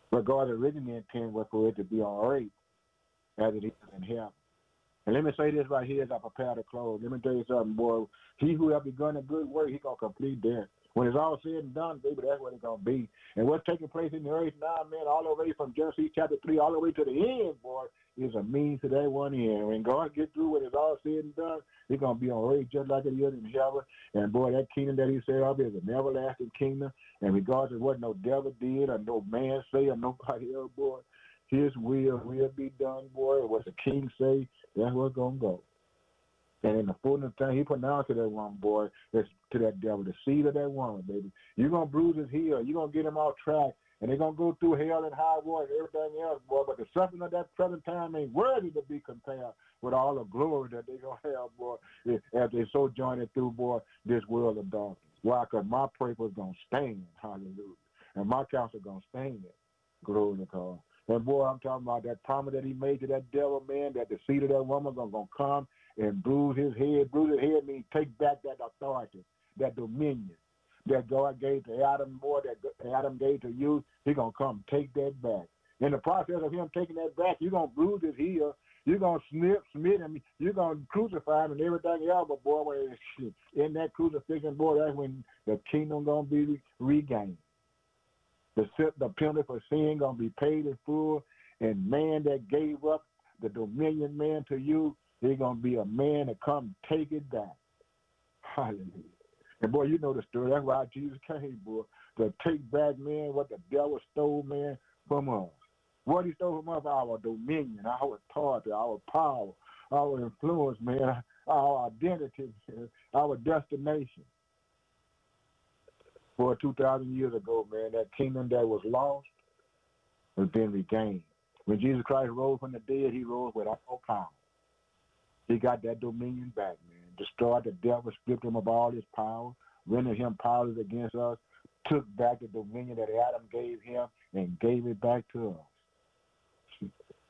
E: But God's original intent was for it to be on earth as it is in heaven. And let me say this right here as I prepare to close. Let me tell you something, boy. He who have begun a good work, he going to complete that. When it's all said and done, baby, that's what it's going to be. And what's taking place in the earth now, man, all the way from Genesis chapter three all the way to the end, boy, is a means to that one end. When God gets through when it's all said and done, it's going to be on earth just like it is in heaven. And, boy, that kingdom that he set up is an everlasting kingdom. And regardless of what no devil did or no man say or nobody else, boy, his will will be done, boy. What the king say, that's what's going to go. And in the fullness of time, he pronounced to that woman, boy, that's to that devil, the seed of that woman, baby. You're going to bruise his heel. You're going to get him off track. And they're going to go through hell and high water and everything else, boy. But the suffering of that present time ain't worthy to be compared with all the glory that they're going to have, boy, as they sojourn it through, boy, this world of darkness. Why? Because my purpose is going to stand, hallelujah. And my counsel is going to stand, glory to God. And, boy, I'm talking about that promise that he made to that devil, man, that the seed of that woman is going to come and bruise his head. Bruise his head means take back that authority, that dominion that God gave to Adam, boy, that Adam gave to you. He's going to come take that back. In the process of him taking that back, you're going to bruise his heel. You're going to snip, smite him. You're going to crucify him and everything else. But, boy, when it's in that crucifixion, boy, that's when the kingdom going to be regained. The, the penalty for sin going to be paid in full, and man that gave up the dominion, man, to you, he's going to be a man to come take it back. Hallelujah. And, boy, you know the story. That's why Jesus came, boy, to take back, man, what the devil stole, man, from us. What he stole from us, our dominion, our authority, our power, our influence, man, our identity, man, our destination. For two thousand years ago, man, that kingdom that was lost has been regained. When Jesus Christ rose from the dead, he rose with all power. He got that dominion back, man. Destroyed the devil, stripped him of all his power, rendered him powerless against us, took back the dominion that Adam gave him, and gave it back to us.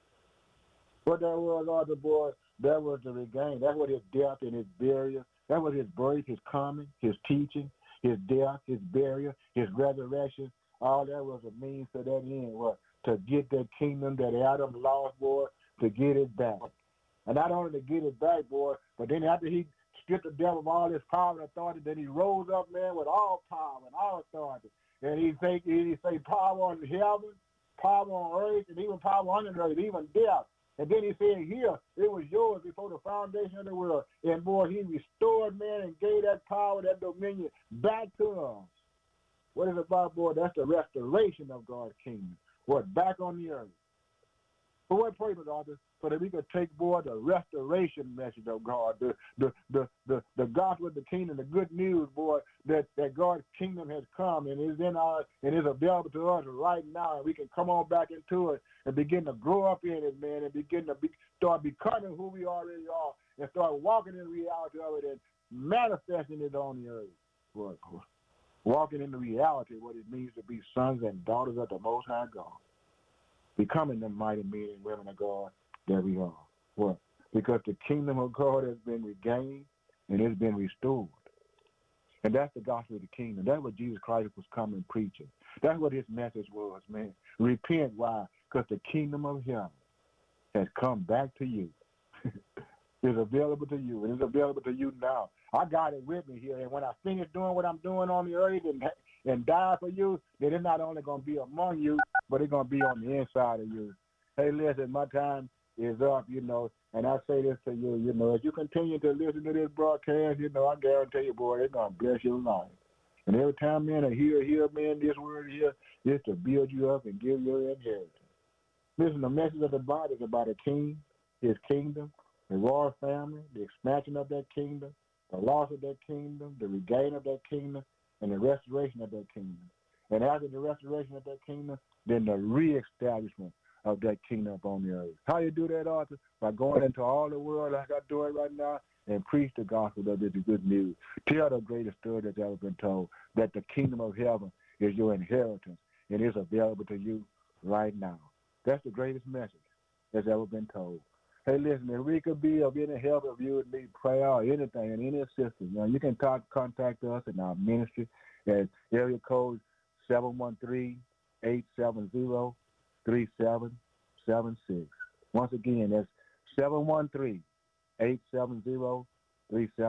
E: What that was, all the boy, that was the regain. That was his death and his burial. That was his birth, his coming, his teaching, his death, his burial, his resurrection. All that was a means to that end, was to get that kingdom that Adam lost, boy, to get it back. And not only to get it back, boy, but then after he stripped the devil of all his power and authority, then he rose up, man, with all power and all authority. And he say, he say power on heaven, power on earth, and even power under the earth, even death. And then he said, here, it was yours before the foundation of the world. And, boy, he restored, man, and gave that power, that dominion back to us. What is it about, boy? That's the restoration of God's kingdom. What? Back on the earth. For what purpose, Arthur? So that we could take, boy, the restoration message of God, the the the the, the gospel of the kingdom, the good news, boy, that, that God's kingdom has come and is in our and is available to us right now, and we can come on back into it and begin to grow up in it, man, and begin to be, start becoming who we already are, and start walking in the reality of it and manifesting it on the earth. Boy, boy. Walking in the reality of what it means to be sons and daughters of the Most High God, becoming the mighty men and women of God that we are. What? Because the kingdom of God has been regained and it's been restored. And that's the gospel of the kingdom. That's what Jesus Christ was coming preaching. That's what his message was, man. Repent. Why? Because the kingdom of heaven has come back to you. It's available to you, and it's available to you now. I got it with me here, and when I finish doing what I'm doing on the earth and and die for you, then it's not only going to be among you, but it's going to be on the inside of you. Hey, listen, my time is up, you know, and I say this to you, you know, if you continue to listen to this broadcast, you know, I guarantee you, boy, it's going to bless your life. And every time, man, I hear, hear, man, this word here is to build you up and give you your inheritance. Listen, the message of the Bible is about a king, his kingdom, the royal family, the expansion of that kingdom, the loss of that kingdom, the regain of that kingdom, and the restoration of that kingdom. And after the restoration of that kingdom, then the reestablishment of that kingdom upon the earth. How you do that, Arthur? By going into all the world like I do it right now and preach the gospel of the good news. Tell the greatest story that's ever been told, that the kingdom of heaven is your inheritance and is available to you right now. That's the greatest message that's ever been told. Hey, listen, if we could be of any help, if you would need prayer or anything, any assistance, you know, you can talk, contact us in our ministry at area code seven one three, eight seven zero, three seven seven six. Once again, that's seven one three, eight seven zero, three seven